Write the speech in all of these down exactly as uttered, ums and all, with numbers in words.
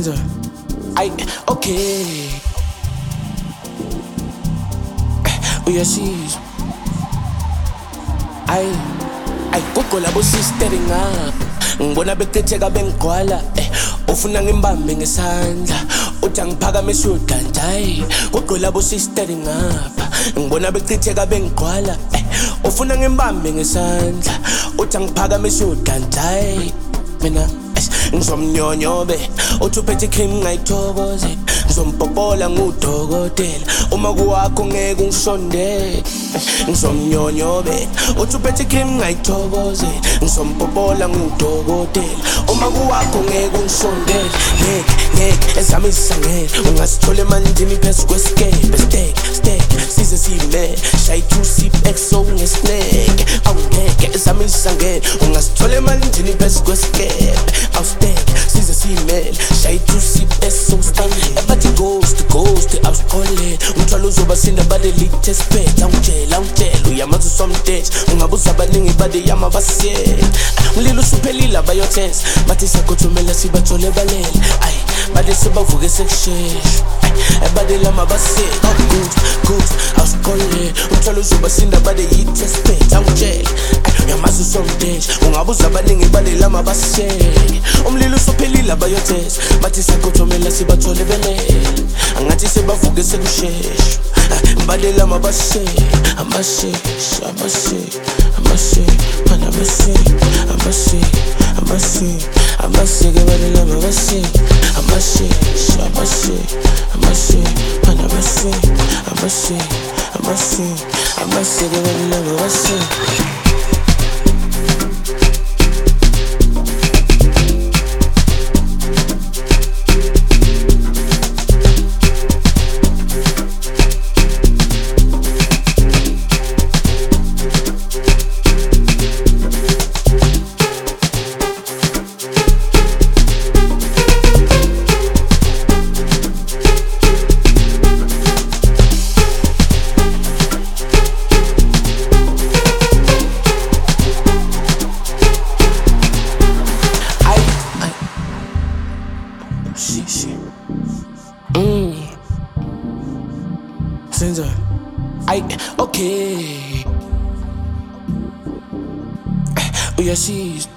Senza, ay, okay. Uyasizwa, ay, ay, gogo labo sistering up. Ngibona beqhetheka bengigwala, eh, ufuna ngimbambe ngesandla, uthi angiphakamise udanta, ay, gogo labo sistering up. Ngibona beqhetheka bengigwala, eh, ufuna ngimbambe ngesandla, uthi angiphakamise udanta, ay, mina ngizomnyonyobe, uthi uphethe cream ngayithokoze, ngizompopola ngudokotela, uma kuwakho ngeke ungisondele. Ngizomnyonyobe, uthi uphethe cream ngayithokoze, ngizompopola ngudokotela, uma kuwakho ngeke ungisondele. Ngeke, ngeke, ezami zisangele, ungasithole emanzini phezu kwesikepe. Steak, steak, size siyimele, shayi two sip X O ngesineke. Awungeke, ezami zisangele, ungasithole emanzini phezu kwesikepe. Awusteke, size siyimele, shayi two sip S O standing. Ebathi ghost, ghost, awusiqolele, umthwalo uzoba sinda bade lithe spect. Awungitshela, awungitshela, uyamazi usomtesh, ungabuza abaningi bade yama basiyela. Umlilo usuphelile abayothensa, bathi siyagothumela sibathole balele. Ay, bade sebavuke sekushesha, ebade lama basiyela. Oh good, good, awusiqolele, umthwalo uzoba sinda bade lithe spect. Awungitshela, uyamazi usomtesh, ungabuza abaningi bade lama basiyela. Umlilo usuphelile abayothensa, bathi siyagothumela sibathole balele. Angathi sebavuke sekushesha, bade lama basiyela. Amashesh, amashesh, amashesh, man amashesh, amashesh, amashesh, amashesh, bade lama basiyela. Amashesh, amashesh, amashesh, man amashesh, amashesh, amashesh, amashesh, bade lama basiyela. Mm. Senza, ay, okay. Uyasizwa,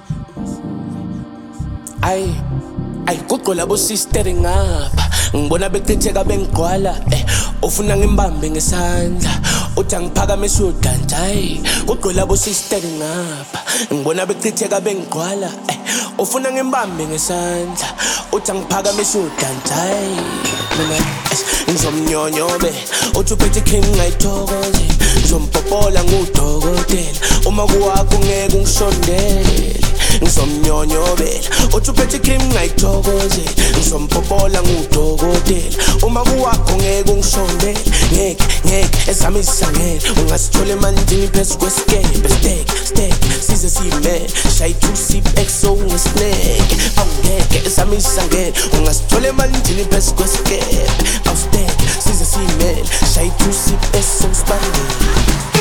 ay, ay, gogo labo sistering up. Ngibona beqhetheka bengigwala, eh, ufuna ngimbambe ngesandla, uthi angiphakamise udanta, ay, gogo labo sistering up. Ngibona beqhetheka bengigwala, eh, ufuna ngimbambe ngesandla, uthi angiphakamise udanta, ay, mina ngizomnyonyobe, uthi uphethe cream ngayithokoze, ngizompopola ngudokotela, uma kuwakho ngeke ungisondele. Ngizomnyonyobela, uthi uphethe cream ngayithokoze, ngizompopola ngudokotela, uma kuwakho ngeke ungisondele. Ngeke, ngeke, ezami zisangele, ungasithole emanzini phezu kwesikepe. Steak, steak, size siyimele, shayi two sip X O ngesineke. Awungeke, ezami zisangele, ungasithole emanzini phezu kwesikepe. Awusteke, size siyimele, shayi two sip S O standing.